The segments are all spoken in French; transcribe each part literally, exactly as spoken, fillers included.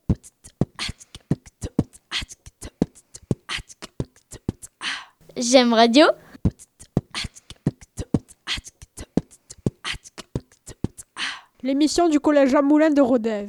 J'aime radio. L'émission du collège Jean Moulin de Rodez.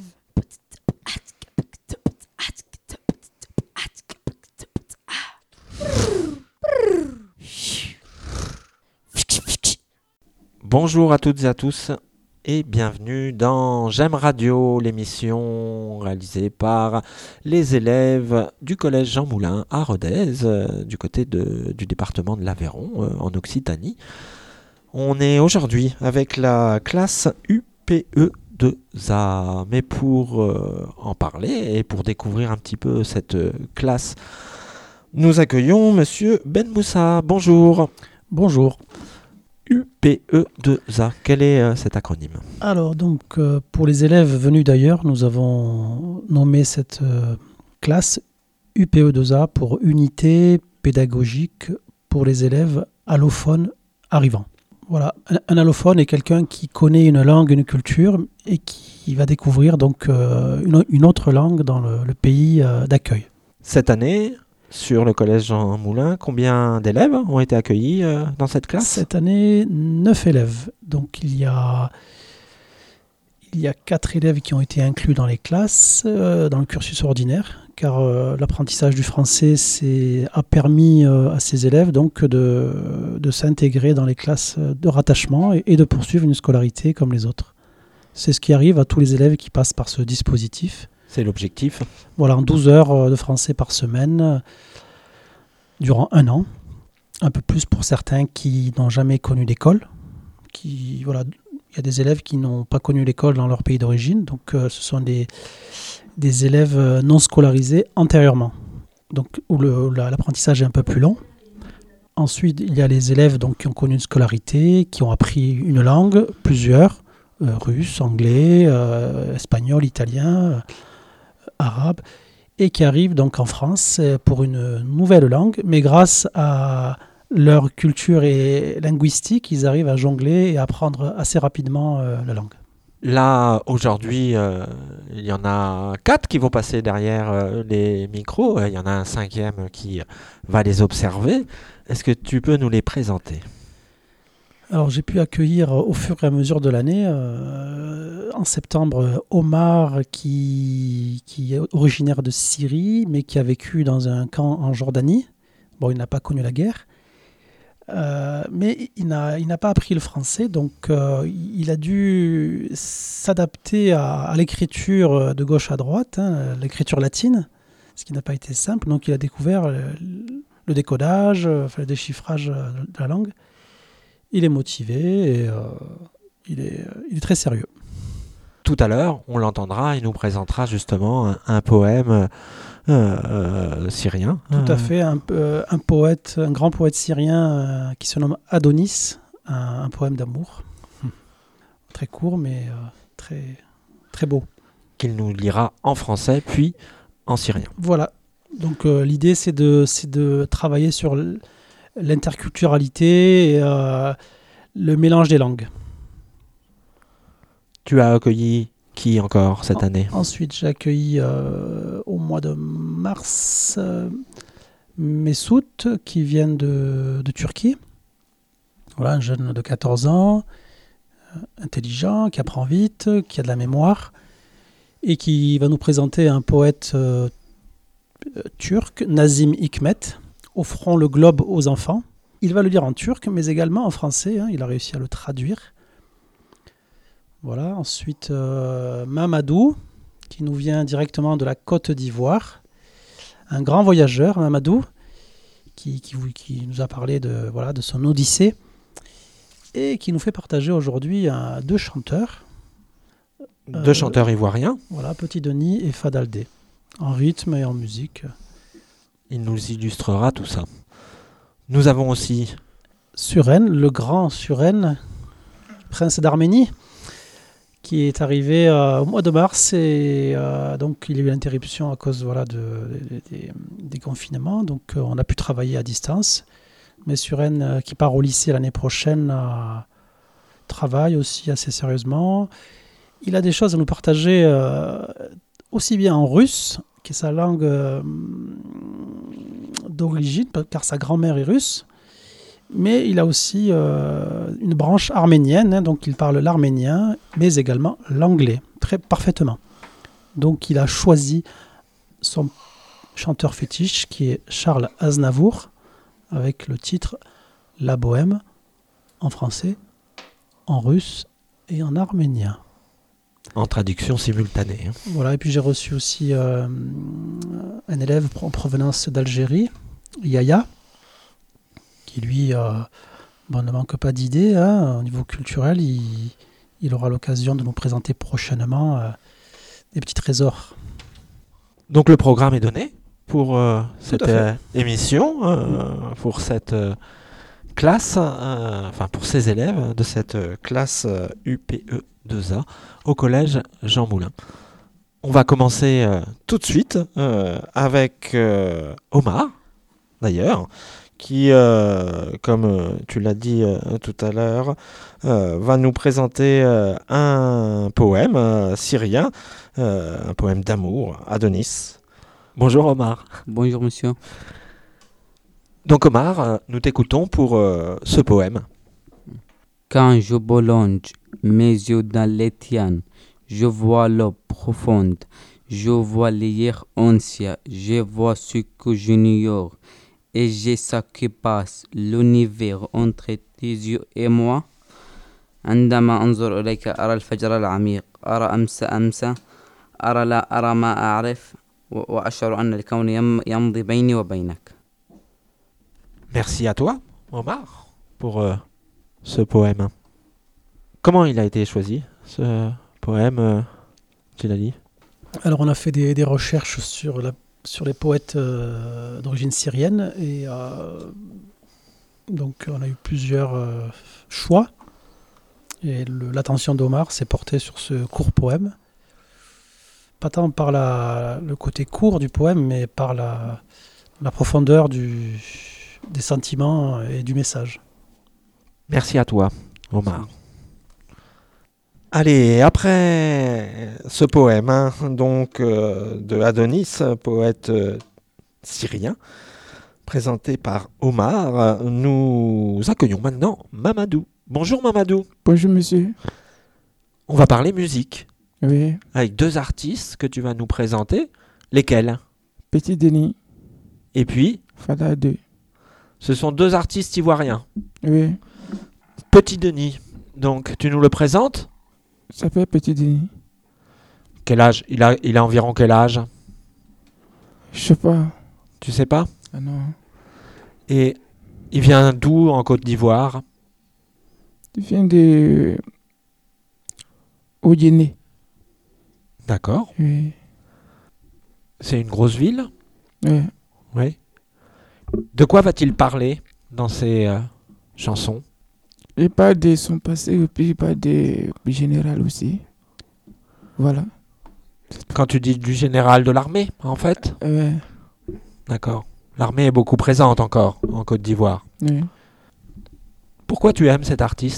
Bonjour à toutes et à tous et bienvenue dans J'aime Radio, l'émission réalisée par les élèves du collège Jean Moulin à Rodez, euh, du côté de, du département de l'Aveyron, euh, en Occitanie. On est aujourd'hui avec la classe U P E deux A, mais pour euh, en parler et pour découvrir un petit peu cette euh, classe, nous accueillons Monsieur Ben Moussa. Bonjour. Bonjour. U P E deux A, quel est euh, cet acronyme ? Alors, donc, euh, pour les élèves venus d'ailleurs, nous avons nommé cette euh, classe U P E deux A pour Unité pédagogique pour les élèves allophones arrivants. Voilà, un, un allophone est quelqu'un qui connaît une langue, une culture et qui va découvrir donc euh, une, une autre langue dans le, le pays euh, d'accueil. Cette année, sur le collège Jean Moulin, combien d'élèves ont été accueillis euh, dans cette classe ? Cette année, neuf élèves. Donc il y a, il y a quatre élèves qui ont été inclus dans les classes, euh, dans le cursus ordinaire, car euh, l'apprentissage du français c'est, a permis euh, à ces élèves donc, de, de s'intégrer dans les classes de rattachement et, et de poursuivre une scolarité comme les autres. C'est ce qui arrive à tous les élèves qui passent par ce dispositif. C'est l'objectif. Voilà, en douze heures de français par semaine, euh, durant un an. Un peu plus pour certains qui n'ont jamais connu l'école. Qui, voilà, il y a des élèves qui n'ont pas connu l'école dans leur pays d'origine. Donc, euh, ce sont des, des élèves non scolarisés antérieurement. Donc, où le, la, l'apprentissage est un peu plus long. Ensuite, il y a les élèves donc, qui ont connu une scolarité, qui ont appris une langue, plusieurs, euh, russe, anglais, euh, espagnol, italien, euh, arabe, et qui arrivent donc en France pour une nouvelle langue, mais grâce à leur culture et linguistique, ils arrivent à jongler et à apprendre assez rapidement euh, la langue. Là, aujourd'hui, euh, il y en a quatre qui vont passer derrière euh, les micros. Il y en a un cinquième qui va les observer. Est-ce que tu peux nous les présenter ? Alors, j'ai pu accueillir au fur et à mesure de l'année, euh, en septembre, Omar, qui, qui est originaire de Syrie, mais qui a vécu dans un camp en Jordanie. Bon, il n'a pas connu la guerre, euh, mais il n'a, il n'a pas appris le français, donc euh, il a dû s'adapter à, à l'écriture de gauche à droite, hein, l'écriture latine, ce qui n'a pas été simple. Donc, il a découvert le, le décodage, enfin, le déchiffrage de la langue. Il est motivé et euh, il, est, il est très sérieux. Tout à l'heure, on l'entendra, il nous présentera justement un, un poème euh, euh, syrien. Tout à fait, un, euh, un poète, un grand poète syrien euh, qui se nomme Adonis, un, un poème d'amour. Hum. Très court, mais euh, très, très beau. Qu'il nous lira en français, puis en syrien. Voilà, donc euh, l'idée c'est de, c'est de travailler sur l- l'interculturalité et euh, le mélange des langues. Tu as accueilli qui encore cette en, année ? Ensuite, j'ai accueilli euh, au mois de mars euh, Messout qui vient de, de Turquie. Voilà, un jeune de quatorze ans, euh, intelligent, qui apprend vite, qui a de la mémoire et qui va nous présenter un poète euh, turc, Nazım Hikmet, Offrons le globe aux enfants. Il va le lire en turc, mais également en français. Hein, il a réussi à le traduire. Voilà. Ensuite, euh, Mamadou, qui nous vient directement de la Côte d'Ivoire. Un grand voyageur, Mamadou, qui, qui, qui nous a parlé de, voilà, de son odyssée et qui nous fait partager aujourd'hui un, deux chanteurs. Deux euh, chanteurs ivoiriens. Voilà, Petit Denis et Fadaldé, en rythme et en musique. Il nous illustrera tout ça. Nous avons aussi Suren, le grand Suren, prince d'Arménie, qui est arrivé euh, au mois de mars et euh, donc il y a eu l'interruption à cause voilà, de, de, de, des confinements. Donc euh, on a pu travailler à distance. Mais Suren, euh, qui part au lycée l'année prochaine, euh, travaille aussi assez sérieusement. Il a des choses à nous partager euh, aussi bien en russe, qui est sa langue euh, d'origine, car sa grand-mère est russe, mais il a aussi euh, une branche arménienne, hein, donc il parle l'arménien, mais également l'anglais, très parfaitement. Donc il a choisi son chanteur fétiche, qui est Charles Aznavour, avec le titre « La Bohème » en français, en russe et en arménien. En traduction simultanée. Hein. Voilà, et puis j'ai reçu aussi euh, un élève en provenance d'Algérie, Yaya, qui lui euh, bon, ne manque pas d'idées. Hein, au niveau culturel, il, il aura l'occasion de nous présenter prochainement euh, des petits trésors. Donc le programme est donné pour euh, cette euh, émission, euh, pour cette euh, classe, euh, enfin pour ces élèves de cette euh, classe euh, U P E deux A au collège Jean Moulin. On va commencer euh, tout de suite euh, avec euh, Omar, d'ailleurs, qui, euh, comme euh, tu l'as dit euh, tout à l'heure, euh, va nous présenter euh, un poème euh, syrien, euh, un poème d'amour, Adonis. Bonjour Omar. Bonjour monsieur. Donc Omar, euh, nous t'écoutons pour euh, ce poème. Quand je prolonge mes yeux dans les tiens, je vois l'eau profonde, je vois l'hier ancien, je vois ce que j'ignore, et j'ai ce qui passe, l'univers entre tes yeux et moi. عندما أنظر إليك أرى الفجر العميق، أرى أمس أمس، أرى لا أرى ما أعرف، وأشعر أن الكون يمضي بيني وبينك. Merci à toi, Omar, pour euh, ce poème. Comment il a été choisi, ce poème, euh, tu l'as dit ? Alors on a fait des, des recherches sur, la, sur les poètes euh, d'origine syrienne, et euh, donc on a eu plusieurs euh, choix. Et le, l'attention d'Omar s'est portée sur ce court poème. Pas tant par la, le côté court du poème, mais par la, la profondeur du, des sentiments et du message. Merci à toi, Omar. Allez, après ce poème, hein, donc euh, de Adonis, poète euh, syrien, présenté par Omar, nous accueillons maintenant Mamadou. Bonjour Mamadou. Bonjour monsieur. On va parler musique. Oui. Avec deux artistes que tu vas nous présenter. Lesquels ? Petit Denis. Et puis ? Fada deux. Ce sont deux artistes ivoiriens. Oui. Petit Denis. Donc, tu nous le présentes ? Ça fait Petit Denis. Quel âge ? Il a, il a environ quel âge ? Je sais pas. Tu sais pas ? Ah non. Et il vient d'où en Côte d'Ivoire ? Il vient de Odiéné. D'accord. Oui. C'est une grosse ville ? Oui. Oui. De quoi va-t-il parler dans ses euh, chansons ? Il parle de son passé et puis il parle de général aussi. Voilà. Quand tu dis du général de l'armée, en fait ? Oui. D'accord. L'armée est beaucoup présente encore en Côte d'Ivoire. Oui. Pourquoi tu aimes cet artiste ?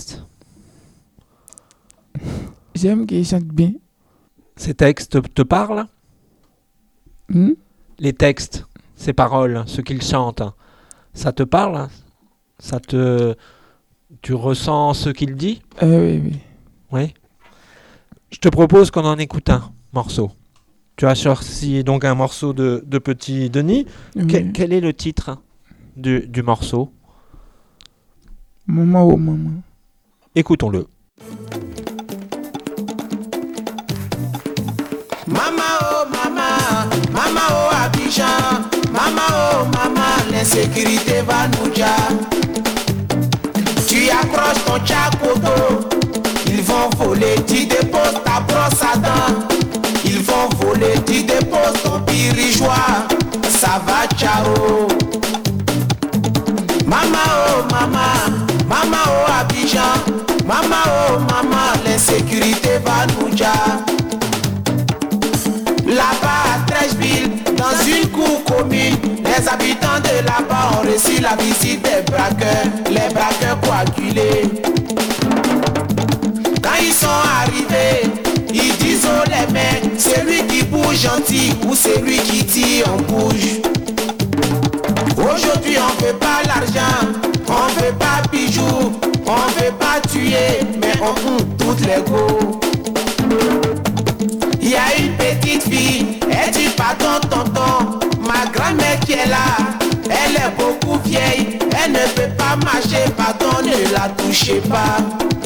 J'aime qu'il chante bien. Ces textes te parlent ? Hmm? Les textes, ces paroles, ce qu'il chante, ça te parle ? Ça te... Tu ressens ce qu'il dit ? Euh, oui, oui. Oui. Je te propose qu'on en écoute un morceau. Tu as choisi donc un morceau de, de Petit Denis. Oui. Que- quel est le titre du, du morceau ? Maman, oh maman. Écoutons-le. Mama oh mama, mama oh Abidjan, mama oh mama, l'insécurité va nous dire. Tu accroches ton tchakoto, ils vont voler, tu déposes ta brosse à dents. Ils vont voler, tu déposes ton pirigeois, ça va ciao. Mama oh mama, mama oh Abidjan, mama oh mama, l'insécurité va nous dire. Là-bas à Trècheville, dans une cour commune, les habitants de là-bas ont reçu la visite des braqueurs, les braqueurs coagulés. Quand ils sont arrivés, ils disent oh les mecs, celui qui bouge gentil ou c'est lui qui tire en bouge. Aujourd'hui on veut pas l'argent, on veut pas bijoux, on veut pas tuer, mais on compte toutes les go. Il y a une petite fille, elle dit pardon tonton, ma grand-mère qui est là, elle est beaucoup vieille, elle ne peut pas marcher, pardon ne la touchez pas.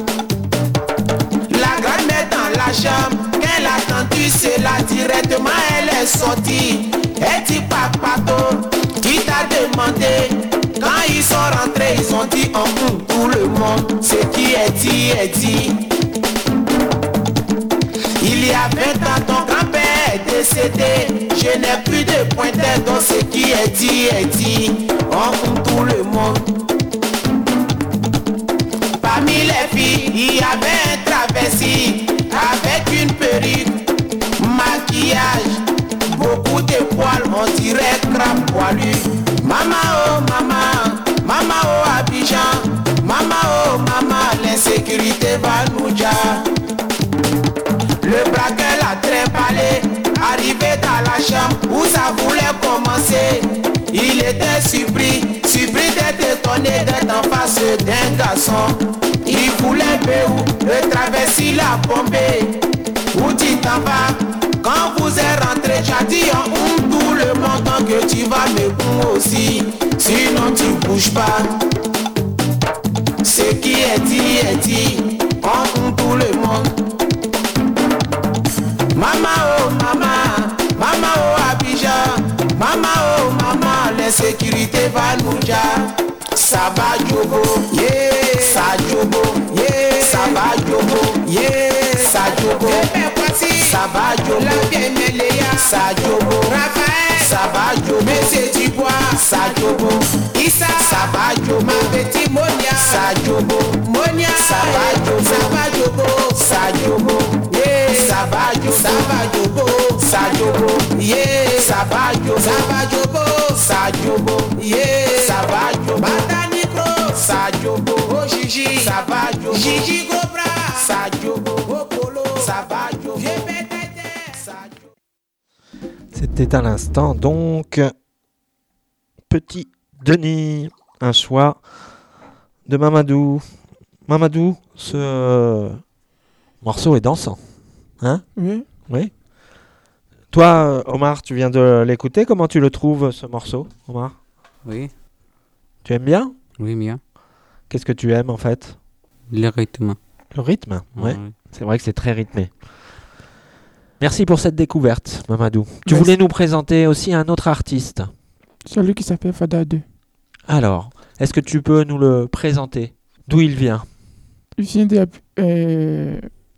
La grand-mère dans la chambre, qu'elle a entendu cela directement, elle est sortie. Elle dit pas pardon, qui t'a demandé? Quand ils sont rentrés, ils ont dit en oh, tout le monde, ce qui est dit est dit. Il y a vingt ans, ton grand-père est décédé, je n'ai plus de pointeur, donc ce qui est dit est dit. En oh, tout le monde. Parmi les filles, il y avait un travesti avec une perruque, maquillage, beaucoup de poils, on dirait crabe poilu. Maman oh maman, maman oh Abidjan, maman oh maman, l'insécurité va nous dire. Le braqueur l'a trimballé, arrivé dans la chambre où ça voulait commencer. Il était surpris, surpris d'être étonné d'être en face d'un garçon. Il voulait béou, le travesti l'a bombé. Où tu t'en vas? Quand vous êtes rentré, j'ai dit en oum tout le monde que tu vas me boum aussi. Sinon tu bouges pas. Ce qui est dit est dit. En oum tout le monde. Maman oh maman, maman oh Abidjan, maman oh maman, l'insécurité va nous dire. Ça va Djogo, yeah, ça Djogo, yeah, ça va Djogo, yeah, ça Djogo, ça va Djogo, la vieille Méléa, ça Djogo, Raphaël, ça va Djogo, Monsieur Dubois, ça Djogo, Issa, ça va Djogo, ma petite Monia, ça Djogo, Monia, ça va Djogo, ça va Djogo, ça Djogo, yeah, ça va Djogo, ça va Djogo, ça Djogo, yeah, ça va Djogo, ça va Djogo, ça Djogo, yeah, ça va Djogo, Bata Micro, ça Djogo, oh Gigi, ça va Djogo, Gigi Gobra, ça Djogo, oh Polo, ça va Djogo, ça Djogo. C'était à l'instant donc Petit Denis, un choix de Mamadou. Mamadou, ce euh, morceau est dansant, hein? Oui. Oui. Toi, Omar, tu viens de l'écouter. Comment tu le trouves, ce morceau, Omar? Oui, Tu aimes bien? oui, bien. Qu'est-ce que tu aimes, en fait? Le rythme. Le rythme, ouais. Oui. C'est vrai que c'est très rythmé. Merci pour cette découverte, Mamadou. Tu Merci. voulais nous présenter aussi un autre artiste. Celui qui s'appelle Fada deux. Alors, est-ce que tu peux nous le présenter? D'où il vient? Il vient de, euh,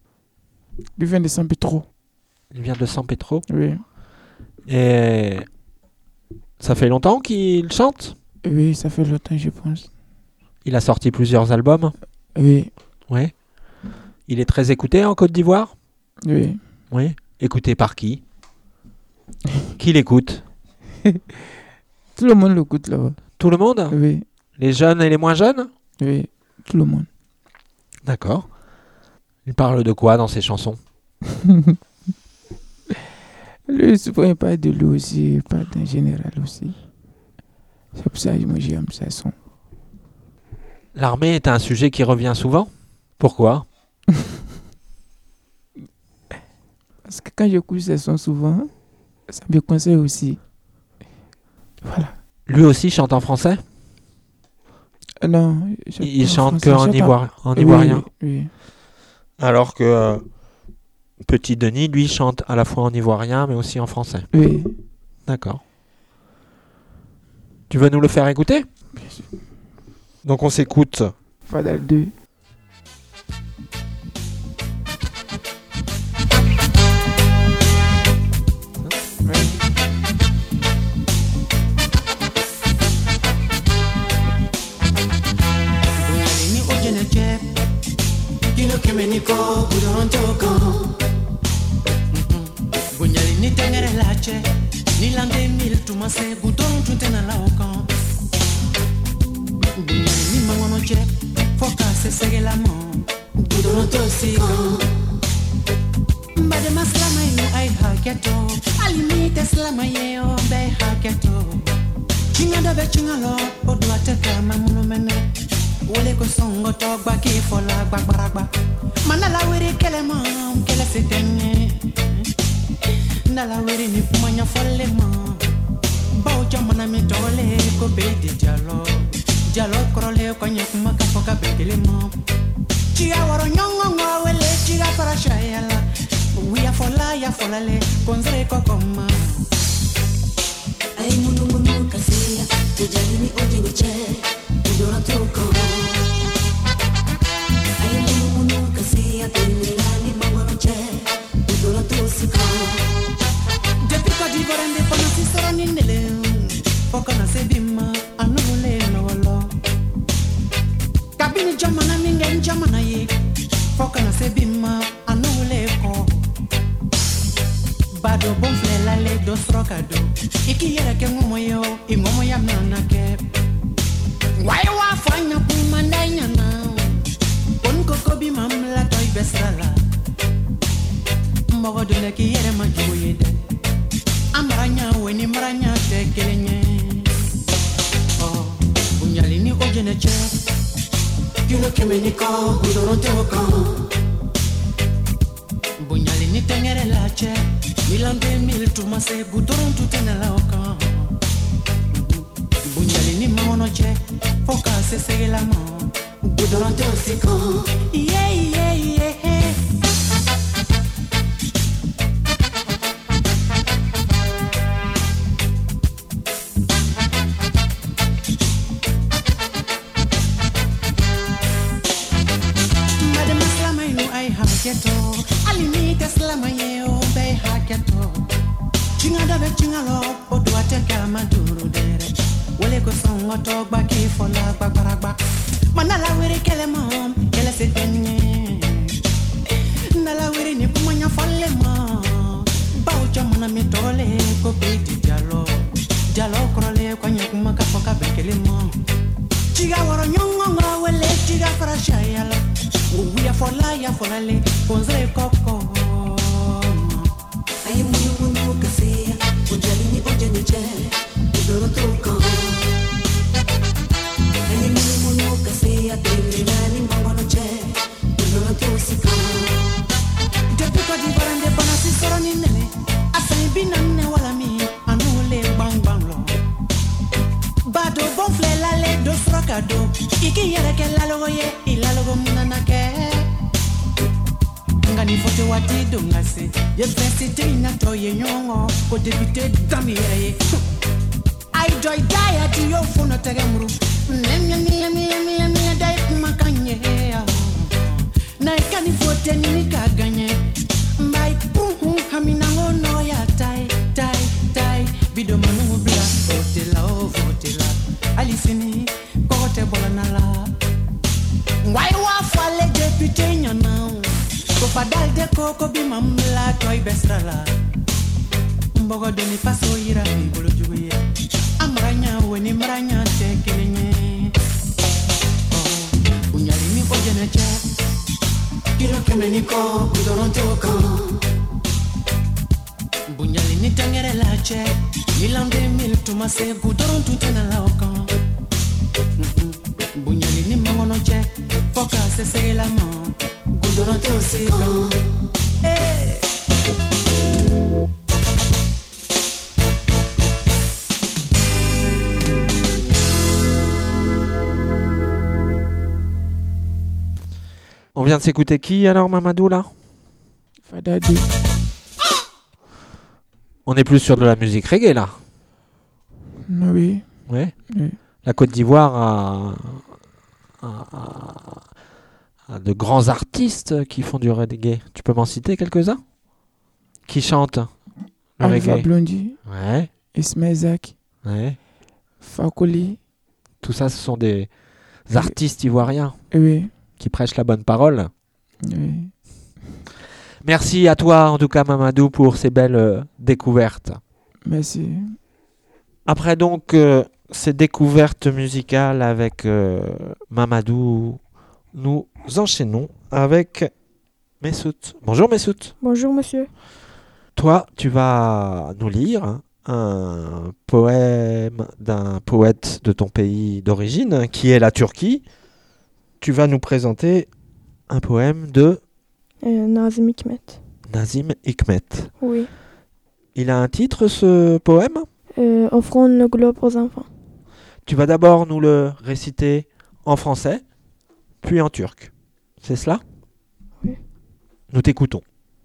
il vient de San Pedro. Il vient de San Pedro. Oui. Et ça fait longtemps qu'il chante? Oui, ça fait longtemps, je pense. Il a sorti plusieurs albums. Oui. Oui. Il est très écouté en Côte d'Ivoire. Oui. Oui. Écouté par qui? Qui l'écoute? Tout le monde l'écoute là-bas. Tout le monde? Oui. Les jeunes et les moins jeunes? Oui. Tout le monde. D'accord. Il parle de quoi dans ses chansons? Lui, souvent, il parle de lui aussi. Il parle en général aussi. C'est pour ça que moi, j'aime sa son. L'armée est un sujet qui revient souvent. Pourquoi? Parce que quand j'écoute sa son souvent, ça me conseille aussi. Voilà. Lui aussi chante en français? Euh, non. je Il, il chante en chante que français, en, je chante ivoire- en Oui, ivoirien. Oui, oui. Alors que euh, Petit Denis, lui, chante à la fois en ivoirien mais aussi en français. Oui. D'accord. Tu veux nous le faire écouter? Bien sûr. Donc on s'écoute. Fada deux. Ni ojene chep, kino kemeniko udontoko. Bunyali ni tengere lache, ni lande mil tumase gudon tuntena laokan. Bunyali ni mangono chep, foka se sege la mon, gudon tosiko. Mbade maslama inu ai haketo, slama ye o be haketo chinga da be chinga lo o do ateka mamuno mene wole ko songo to gba ki fola gba gbaragba manala wiri kele ma kele se tenye nala wiri ni kumanya folle ma bawo jamana mi tole ko be di jalo jalo krole ko nyakuma ka foka be kele ma chia waro nyongo ngawele chia para shayala we are for la for la le konzre ko koma ay munu munu kasia tujalini ojini che udora toko ay munu munu kasia tenirani mangoro che udora tosiko depuis que divorende pana sisora ninele pokona sebima anule nolo kabini jamana minge jamana ye pokona sebima anule ko bado bon flela le do strokado iki yera ke ngomo yo ingomo ya mna ke why wa fanya kuma ndanya na kon ko ko bi mamla toy besala mbogo de ki yera ma joyede amranya weni mranya te kelenye oh unyali ni ojene che kilo kemeniko udoronte wako bunyali ni tengere la che milande mil tu mase gudoron tu tenela oka bunyali ni mono che foka se sege la mo gudoron te osiko yeah yeah yeah madame slama inu ai haketo alimite slama yeo be haketo chinga da be chinga lo odo ateka maduru dere wole ko songo to gba ki fola gba gba manala wiri kele mom kele se tenye nala wiri ni kumanya folle ma bawo jamana mi tole ko be di jalo jalo krole ko nyakuma ka foka be kele mom chiga woro nyongo ngawele chiga para shayala we are for la for la le konzre koko ay munu munu kasia tujalini ojini che udora toko ay munu munu kasia tenirani mangoro che udora tosiko depuis que divorende pana sisora ninele asani binanne wala mi anule bang bang lo bado bon flela le do strokado iki yere ke la logo ye ilalogo munana ke ngani foto wati dongase ye fesite na to ye nyongo ko debite dami ye ai joy die at yo fono tagamru nemya nemya nemya nemya dai kumakanye na kani foto ni kaganye mai puhu hamina ngono ya tai tai tai bido manu bla hotela hotela alisini kote bolanala why wa fale deputy nyana ko padal de koko bi mamla toy besrala mbogo de ni paso ira mi bolo juye amranya weni mranya te kelenye oh unyali mi ko jene cha kilo kemeniko udoronte wako bunyali ni tangere la che milande mil tu mase gudoron tu tenala wako bunyali ni mangono che foka se se la mo gudoron te osiko eh On vient de s'écouter qui alors, Mamadou, là? Fadadi. On est plus sur de la musique reggae, là. Oui. Ouais. Oui. La Côte d'Ivoire a, a, a, a de grands artistes qui font du reggae. Tu peux m'en citer quelques-uns? Qui chantent le Alpha reggae? Blondy, Ouais. Ismaël Zak, Ouais. Fakoli. Tout ça, ce sont des artistes ivoiriens Oui. qui prêchent la bonne parole. Oui. Merci à toi, en tout cas, Mamadou, pour ces belles euh, découvertes. Merci. Après donc euh, ces découvertes musicales avec euh, Mamadou, nous enchaînons avec Messoud. Bonjour Messoud. Bonjour, monsieur. Toi, tu vas nous lire un poème d'un poète de ton pays d'origine, qui est la Turquie. Tu vas nous présenter un poème de Euh, Nazım Hikmet. Nazım Hikmet. Oui. Il a un titre, ce poème? Euh, offrons le globe aux enfants. Tu vas d'abord nous le réciter en français, puis en turc. C'est cela? Oui. Nous t'écoutons.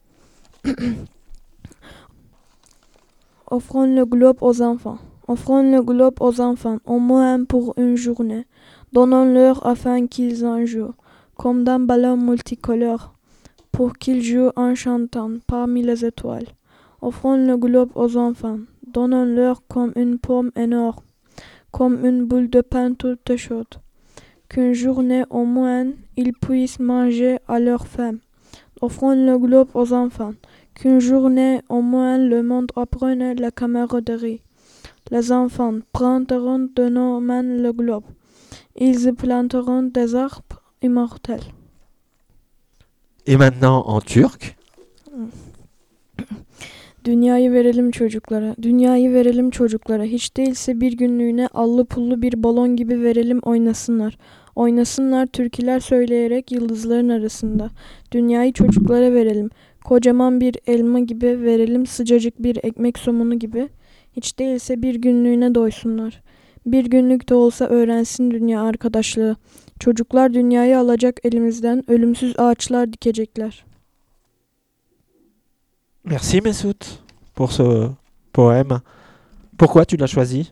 Offrons le globe aux enfants. Offrons le globe aux enfants, au moins pour une journée. Donnons-leur afin qu'ils en jouent, comme d'un ballon multicolore, pour qu'ils jouent en chantant parmi les étoiles. Offrons le globe aux enfants. Donnons-leur comme une pomme énorme, comme une boule de pain toute chaude. Qu'une journée au moins, ils puissent manger à leur faim. Offrons le globe aux enfants. Qu'une journée au moins le monde apprenne la camaraderie. Les enfants prendront de nos mains le globe. Ils y planteront des arbres immortels. Et maintenant en turc. Dünyayı verelim çocuklara, dünyayı verelim çocuklara. Hiç değilse bir günlüğüne allı pullu bir balon gibi verelim oynasınlar. Oynasınlar türküler söyleyerek yıldızların arasında. Dünyayı çocuklara verelim. Kocaman bir elma gibi verelim, sıcacık bir ekmek somunu gibi. Hiç değilse bir günlüğüne doysunlar. Bir günlük de olsa öğrensin dünya arkadaşlığı. Çocuklar dünyayı alacak elimizden, ölümsüz ağaçlar dikecekler. Merci Messoud pour ce poème. Pourquoi tu l'as choisi?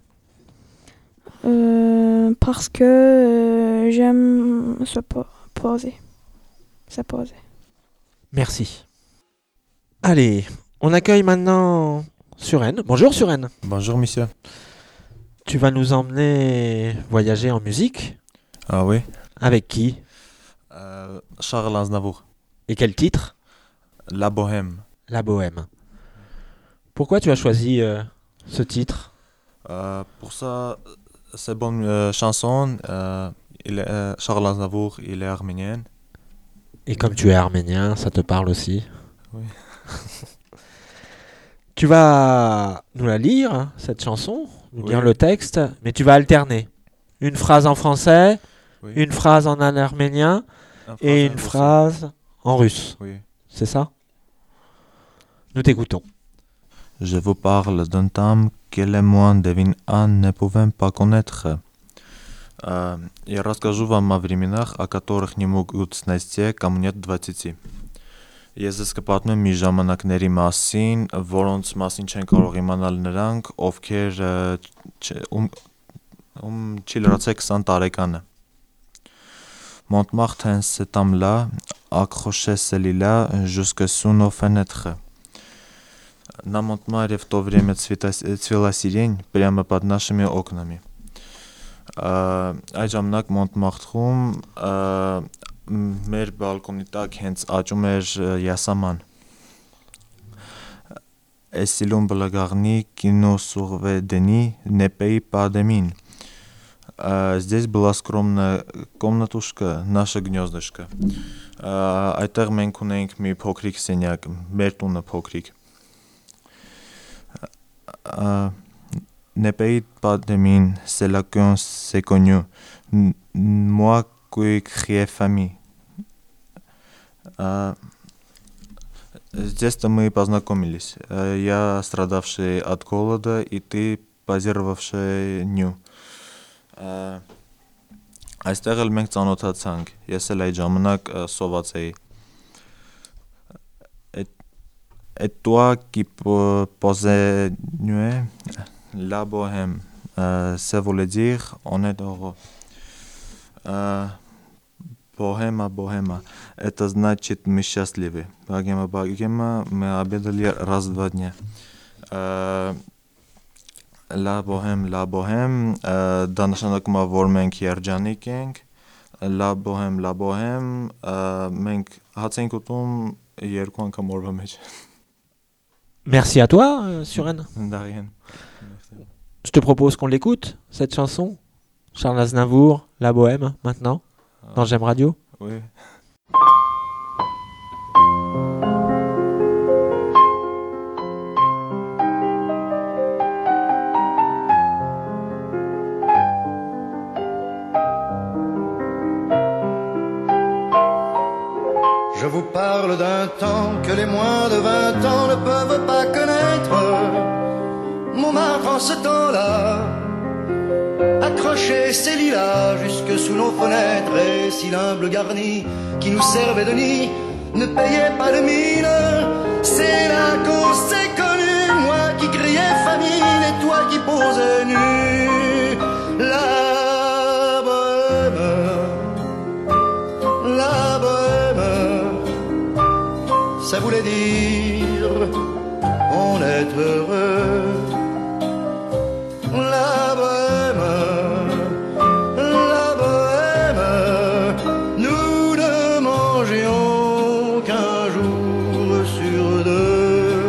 Euh, parce que euh, j'aime se po- poser. Se poser. Merci. Allez, on accueille maintenant Suren. Bonjour Suren. Bonjour monsieur. Tu vas nous emmener voyager en musique. Ah oui. Avec qui? euh, Charles Aznavour. Et quel titre? La Bohème. La Bohème. Pourquoi tu as choisi euh, ce titre? Euh, pour ça, c'est bonne euh, chanson. Euh, il est, euh, Charles Aznavour, il est arménien. Et comme tu es arménien, ça te parle aussi? Oui. Tu vas nous la lire, hein, cette chanson, nous Oui. lire le texte, mais tu vas alterner. Une phrase en français, Oui. une phrase en arménien Un et phrase une en russe. phrase en russe. Oui. C'est ça? Nous t'écoutons. Je vous parle d'un temps que les moins de vingt ans не pouvaient pas connaître. Э, Я расскажу вам о временах, о которых не могут знать те, кому нет двадцати. Ես ես կպատմեմ մի ժամանակների մասին, որոնց մասին չեն կարող իմանալ նրանք, ովքեր ը, չ- ում ում չի լրացել քսան տարեկանը։ Montmartre en ce temps-là accrochait celui-là jusque sous nos fenêtres. На Монтмаре в то время цвета, цвела сирень прямо под нашими окнами. Э, Այդ ժամանակ Մոնտմարթրում ը, մ- մեր բալկոնի տակ հենց աճում էր ը, յասաման։ Эсилум Благарни кино Сурведени Непей Падемин. Э, Здесь была скромная комнатушка, наше гнездышко. Э, Այդտեղ մենք ունենք մի փոքրիկ սենյակ, մեր տունը փոքրիկ։ Euh, Ne pays pas de mine, c'est là qu'on s'est connu. N- Moi qui criais famille. А, Здесь-то мы и познакомились. А, Я страдавший от голода, и ты позировавший ню. А, Այստեղ էլ մենք ծանոթացանք։ Ես էլ այդ ժամանակ ա, սոված էի։ Et, et toi qui po- posais nuée, la bohème, euh, ça voulait dire on est heureux. Euh, Богема, богема. Это значит мы счастливы. Богема, богема. Мы обедали раз-два дня. Э, La bohème, la bohème. Э, Դա նշանակում է, որ մենք երջանիկ ենք. La bohème, la bohème. Э, Մենք հաց ենք ուտում երկու անգամ օրվա մեջ։ Merci à toi, euh, Suren. Դարին։ Je te propose qu'on l'écoute, cette chanson. Charles Aznavour, La Bohème, maintenant, dans J'aime Radio. Oui. vous parle d'un temps que les moins de vingt ans ne peuvent pas connaître. Montmartre en ce temps-là accrochait ses lilas jusque sous nos fenêtres, et si l'humble garni qui nous servait de nid ne payait pas de mine, c'est là qu'on s'est connus, moi qui criais famine et toi qui posais nu. La bohème, la bohème, ça voulait dire on est heureux. La bohème, la bohème, nous ne mangions qu'un jour sur deux.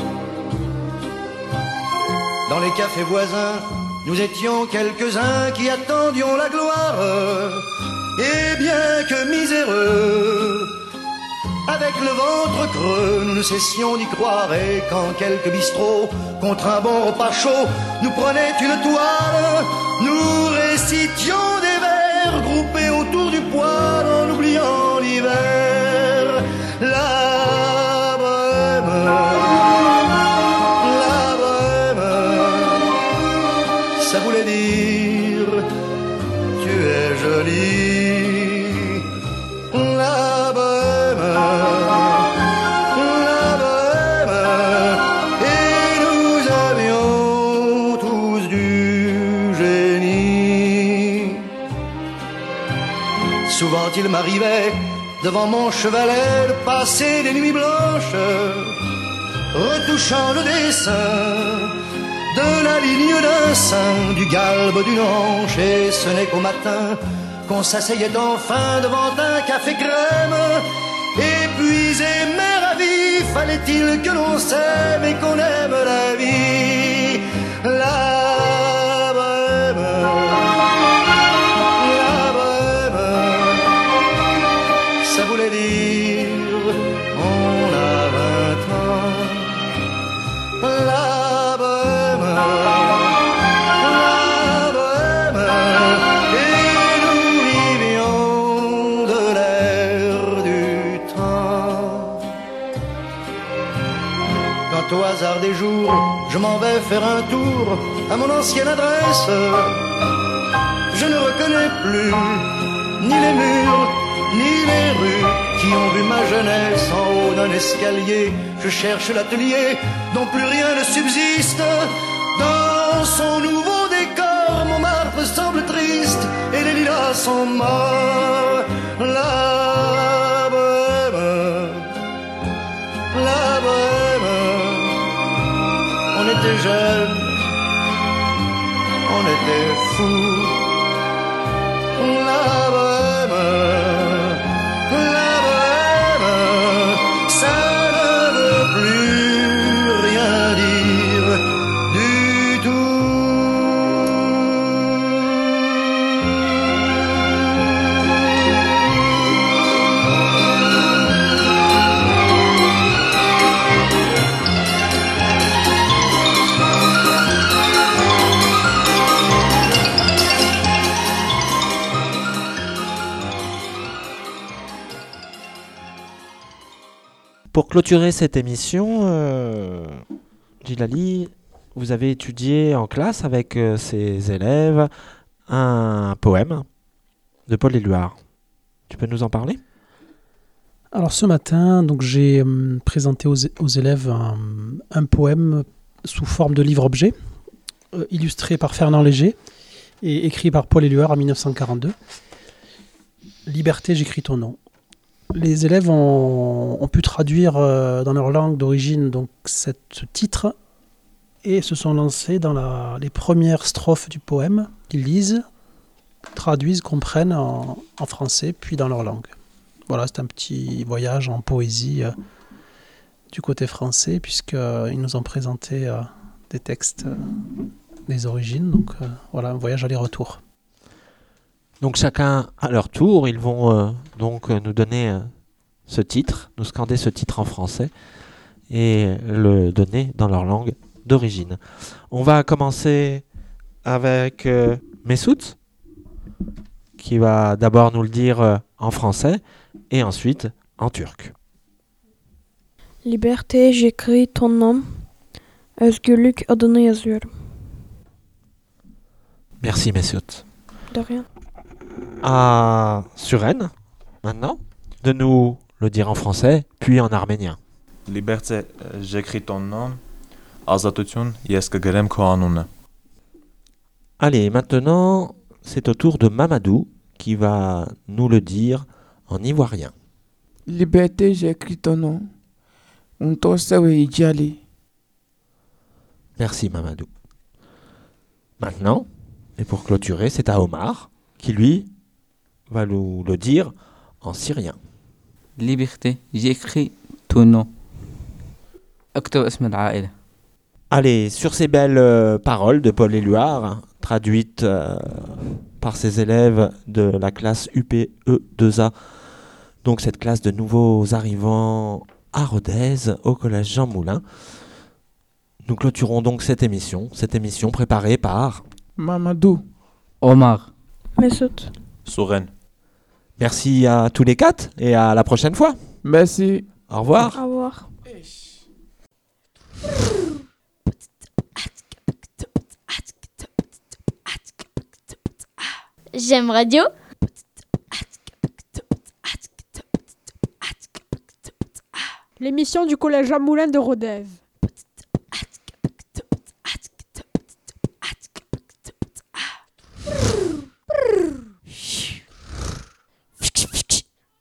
Dans les cafés voisins, nous étions quelques-uns qui attendions la gloire. Et bien que miséreux, avec le ventre creux, nous ne cessions d'y croire. Et quand quelques bistrots, contre un bon repas chaud, nous prenaient une toile, nous récitions des vers groupés autour du poêle en oubliant l'hiver. La bohème, la bohème, ça voulait dire tu es jolie. La bohème, la bohème, et nous avions tous du génie. Souvent il m'arrivait devant mon chevalet de passer des nuits blanches, retouchant le dessin de la ligne d'un sein, du galbe d'une hanche, et ce n'est qu'au matin qu'on s'asseyait enfin devant un café crème. Épuisé mais ravi, fallait-il que l'on s'aime et qu'on aime la vie. La bohème, la bohème, ça voulait dire on a vingt ans. La bohème, la bohème, et nous vivions de l'air du temps. Quand au hasard des jours, je m'en vais faire un tour à mon ancienne adresse, je ne reconnais plus ni les murs, ni les rues qui ont vu ma jeunesse en haut d'un escalier. Je cherche l'atelier dont plus rien ne subsiste. Dans son nouveau décor, Montmartre semble triste et les lilas sont morts. La bohème, la bohème, on était jeunes, on était fous. La bohème, la bohème, ça ne veut plus rien dire du tout. Pour clôturer cette émission, euh, Djilali, vous avez étudié en classe avec euh, ses élèves un poème de Paul Éluard. Tu peux nous en parler ? Alors ce matin, donc j'ai euh, présenté aux, aux élèves un, un poème sous forme de livre-objet, euh, illustré par Fernand Léger et écrit par Paul Éluard en dix-neuf cent quarante-deux. Liberté, j'écris ton nom. Les élèves ont, ont pu traduire euh, dans leur langue d'origine donc cette, ce titre et se sont lancés dans la, les premières strophes du poème qu'ils lisent, traduisent, comprennent en, en français puis dans leur langue. Voilà, c'est un petit voyage en poésie euh, du côté français puisqu'ils euh, nous ont présenté euh, des textes euh, des origines. Donc euh, voilà, un voyage aller-retour. Donc chacun à leur tour, ils vont euh, donc euh, nous donner euh, ce titre, nous scander ce titre en français et le donner dans leur langue d'origine. On va commencer avec euh, Mesut, qui va d'abord nous le dire euh, en français et ensuite en turc. Liberté, j'écris ton nom. Özgürlük adını yazıyorum. Merci Mesut. De rien. À Suren, maintenant, de nous le dire en français, puis en arménien. Liberté, euh, j'écris ton nom. Ազատություն, ես կգրեմ քո անունը. Allez, maintenant, c'est au tour de Mamadou qui va nous le dire en ivoirien. Liberté, j'écris ton nom. Untosawe ijali. Merci Mamadou. Maintenant, et pour clôturer, c'est à Omar qui, lui, va nous le dire en syrien. Liberté, j'écris ton nom. اكتب اسم العائلة. Allez, sur ces belles euh, paroles de Paul Éluard, traduites euh, par ses élèves de la classe U P E deux A, donc cette classe de nouveaux arrivants à Rodez, au collège Jean Moulin, nous clôturons donc cette émission, cette émission préparée par Mamadou, Omar, Mesut. Souren. Merci à tous les quatre et à la prochaine fois. merci. Au revoir. Au revoir. J'aime radio. L'émission du collège Jean Moulin de Rodez.